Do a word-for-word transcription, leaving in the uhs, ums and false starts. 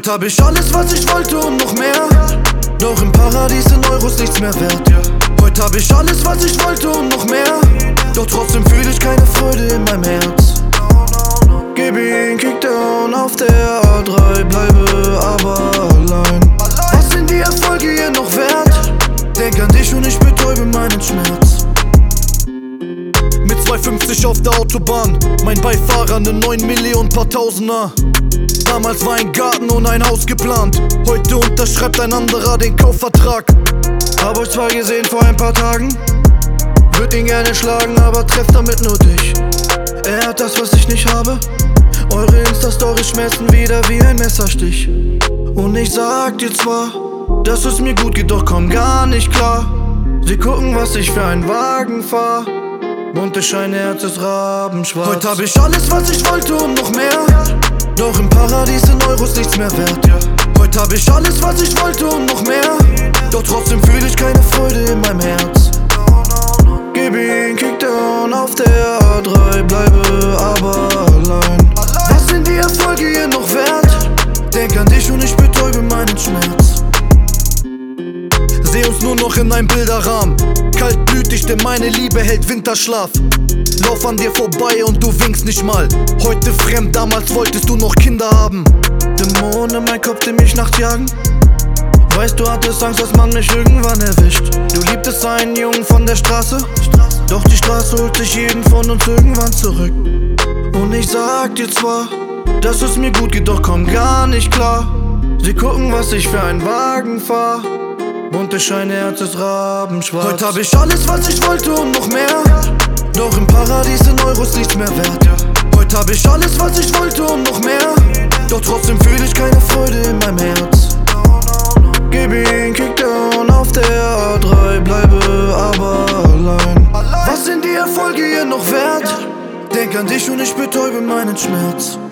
Heute hab ich alles, was ich wollte und noch mehr. Doch im Paradies sind Euros nichts mehr wert. Heute hab ich alles, was ich wollte und noch mehr. Doch trotzdem fühl ich keine Freude in meinem Herz. Gib ihn Kickdown auf der A drei, bleibe aber allein. Was sind die Erfolge hier noch wert? Denk an dich und ich betäube meinen Schmerz. Mit zwei fünfzig auf der Autobahn, mein Beifahrer ne neun Millionen paar Tausender. Damals war ein Garten und ein Haus geplant. Heute unterschreibt ein anderer den Kaufvertrag. Hab euch zwar gesehen vor ein paar Tagen, würd ihn gerne schlagen, aber treff damit nur dich. Er hat das, was ich nicht habe. Eure Insta-Stories schmerzen wieder wie ein Messerstich. Und ich sag dir zwar, dass es mir gut geht, doch komm gar nicht klar. Sie gucken, was ich für einen Wagen fahr. Bunte Scheine, Herz ist rabenschwarz. Heute hab ich alles, was ich wollte und noch mehr. Doch im Paradies sind Euros nichts mehr wert. Heute hab ich alles, was ich wollte und noch mehr. Doch trotzdem fühl ich keine Freude in meinem Herz. Gib ihn Kickdown auf der A drei, bleibe aber allein. Was sind die Erfolge hier noch wert? Denk an dich und ich betäube meinen Schmerz. Seh uns nur noch in einem Bilderrahmen. Kaltblütig, denn meine Liebe hält Winterschlaf. Lauf an dir vorbei und du winkst nicht mal. Heute fremd, damals wolltest du noch Kinder haben. Dämonen in mein Kopf, die mich nachts jagen. Weißt du, hattest Angst, dass man mich irgendwann erwischt. Du liebtest einen Jungen von der Straße, doch die Straße holt sich jeden von uns irgendwann zurück. Und ich sag dir zwar, dass es mir gut geht, doch komm gar nicht klar. Sie gucken, was ich für einen Wagen fahr. Bunte Scheine, Herz ist rabenschwarz. Heute hab ich alles, was ich wollte und noch mehr. Doch im Paradies sind Euros nichts mehr wert. Heute hab ich alles, was ich wollte und noch mehr. Doch trotzdem fühl ich keine Freude in meinem Herz. Gib ihn Kickdown auf der A drei, bleibe aber allein. Was sind die Erfolge hier noch wert? Denk an dich und ich betäube meinen Schmerz.